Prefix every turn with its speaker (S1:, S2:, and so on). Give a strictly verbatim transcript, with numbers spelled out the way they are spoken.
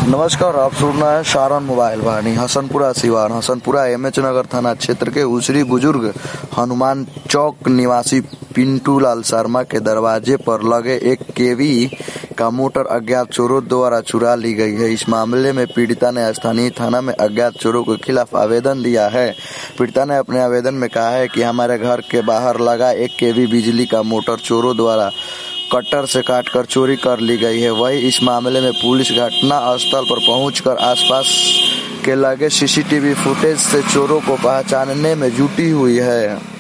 S1: नमस्कार, आप सुन रहे हैं सारण मोबाइल वाहिनी। हसनपुरा सिवान हसनपुरा एमएच नगर थाना क्षेत्र के उसरी बुजुर्ग हनुमान चौक निवासी पिंटू लाल शर्मा के दरवाजे पर लगे एक केवी का मोटर अज्ञात चोरों द्वारा चुरा ली गई है। इस मामले में पीड़िता ने स्थानीय थाना में अज्ञात चोरों के खिलाफ आवेदन दिया है। पीड़िता ने अपने आवेदन में कहा है कि हमारे घर के बाहर लगा एक केवी बिजली का मोटर चोरों द्वारा कटर से काटकर चोरी कर ली गई है। वही इस मामले में पुलिस घटना स्थल पर पहुंचकर आसपास के लगे सीसीटीवी फुटेज से चोरों को पहचानने में जुटी हुई है।